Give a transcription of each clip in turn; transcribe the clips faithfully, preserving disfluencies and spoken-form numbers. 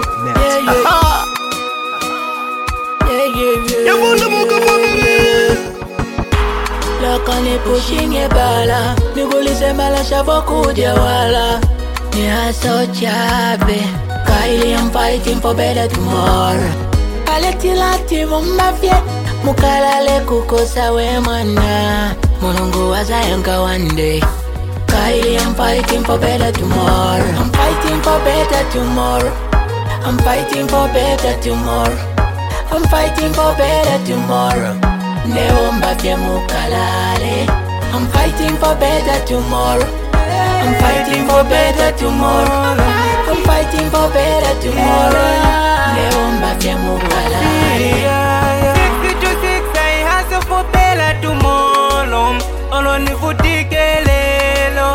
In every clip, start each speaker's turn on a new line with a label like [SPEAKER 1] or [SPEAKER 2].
[SPEAKER 1] net.
[SPEAKER 2] Yeah, yeah. Yeah, yeah, yeah.
[SPEAKER 3] You want the Muka family?
[SPEAKER 2] Look on the pushing a bala. Niguli se mala shavo kudia wala. Ni haso chabe. Kylie, I'm fighting for better tomorrow. Aleti lati mumafye. Mukalale kukosa we mana. Monongo wazayanka one day. Kylie, I'm fighting for better tomorrow. I'm fighting for better tomorrow. I'm fighting for better tomorrow. I'm fighting for better tomorrow. Neomba vya mukalale. I'm fighting for better tomorrow. I'm fighting for better tomorrow. I'm fighting for better tomorrow. Neomba vya mukalale.
[SPEAKER 4] Six to six, I hustle for better tomorrow. Oloni futike lelo.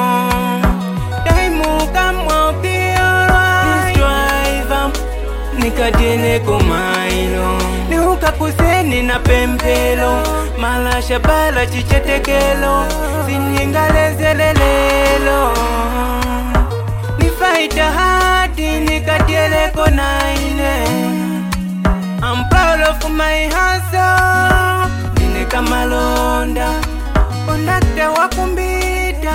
[SPEAKER 4] Daimuka mwapiora. This driver nikadene kumailo. Niuka kuseni na pempelo. Malasha bala chichetekelo. Siningalezelelelo. Nifaita hadi nikadiele konaine. I'm proud of my hustle. Nineka malonda. Ondakta wakumbita.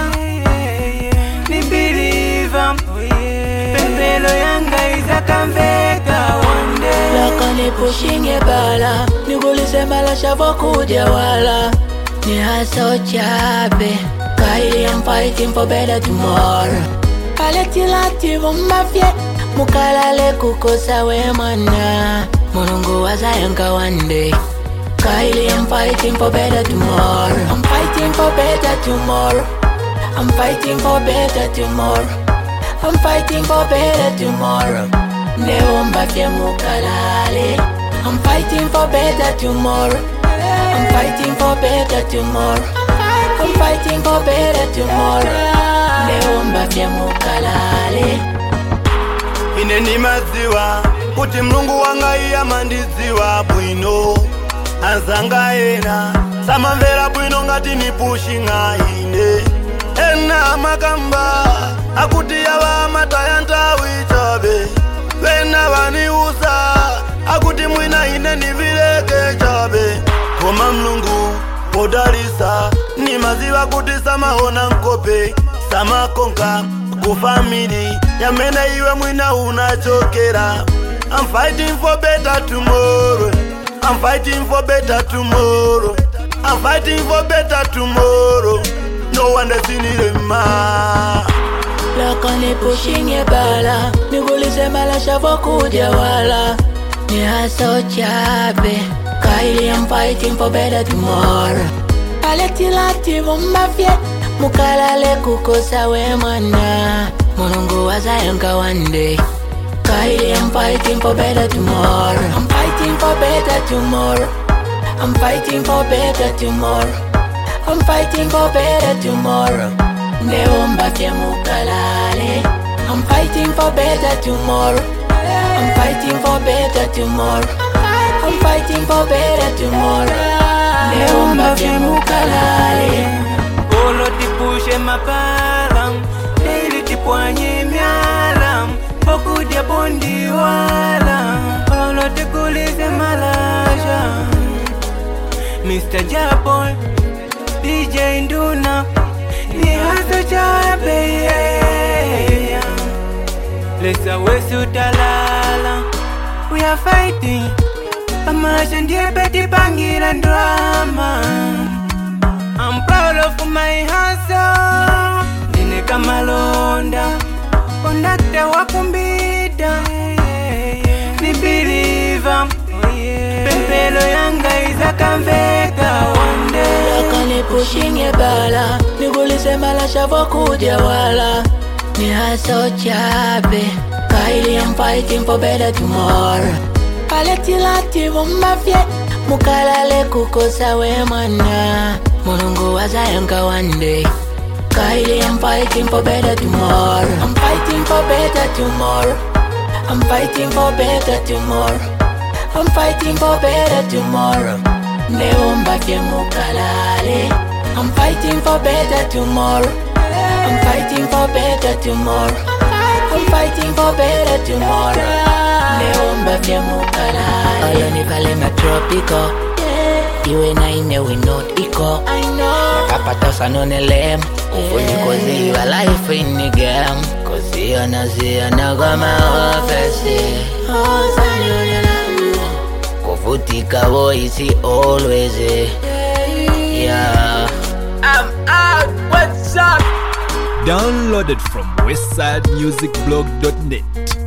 [SPEAKER 4] Ni believer. Pempelo yanga izakamveka one day.
[SPEAKER 2] Look on the pushing a bala. Niguli se mala shavo kudia wala. Ni haso chabe. Kylie, I'm fighting for better tomorrow. Aleti lati mumafye. Mukalale kukosa we mana. Monongo wazayanka one day. Kylie, I'm fighting for better tomorrow. I'm fighting for better tomorrow. I'm fighting for better tomorrow. I'm fighting for better tomorrow. Neomba vya mukalale. I'm fighting for better tomorrow. I'm fighting for better tomorrow. I'm fighting for better tomorrow. Neomba vya mukalale.
[SPEAKER 3] Ine ni maziwa kuti mlungu wanga iya mandiziwa bwino. Anzanga ena samamvera bwino ngati ni pushing ine. Ena makamba akuti yawa matayanta wichabe. Wena waniuza akuti mwina ine ni vileke chabe. Koma mlungu podalisa ni maziwa kuti samaona nkope. Sama konka kufamili yamene iwe mwina unachokera. I'm fighting for better tomorrow. I'm fighting for better tomorrow. I'm fighting for better tomorrow. No one has seen it in my.
[SPEAKER 2] Look on the pushing a bala. Niguli se mala shavo kudia wala. Ni haso chabe. Kylie, I'm fighting for better tomorrow. Aleti lati mumafye. Mukalale kukosa we mana. Monongo wazayanka one day. Kylie, I'm fighting for better tomorrow. I'm fighting for better tomorrow. I'm fighting for better tomorrow. I'm fighting for better tomorrow. Neomba vya mukalale. I'm fighting for better tomorrow. I'm fighting for better tomorrow. I'm fighting for better tomorrow. Neomba vya mukalale.
[SPEAKER 4] Olo tipushe mapala. Daily tipwanye miala. Boku dia bondi wala. Olo tikulize malasha. Mister Japol, D J Nduna, ni haso chabe, yeah. Lesa wesu talala. We are fighting. Amasha ndiye beti pangira drama. I'm proud of my hustle. Nineka malonda. Ondakta wakumbita. Ni believer. Pempelo yanga izakamveka one day.
[SPEAKER 2] Look on the pushing a bala. Niguli se mala shavo kudia wala. Ni haso chabe. Kylie, I'm fighting for better tomorrow. Aleti lati mumafye. Mukalale kukosa we mana. Monongo wazayanka one day. Kylie, I'm fighting for better tomorrow. I'm fighting for better tomorrow. I'm fighting for better tomorrow. I'm fighting for better tomorrow. Neomba vya mukalale. I'm fighting for better tomorrow. I'm fighting for better tomorrow. I'm fighting for better tomorrow. Neomba vya mukala Aloni pale matropico Iwe na ine we not iko Nakapata sanonelem Ufuni kozi wa life in the game Kozi yana ziyana kama ofesi Kufutika voice always Yeah I'm out, what's up?
[SPEAKER 1] Downloaded from westside music blog dot net.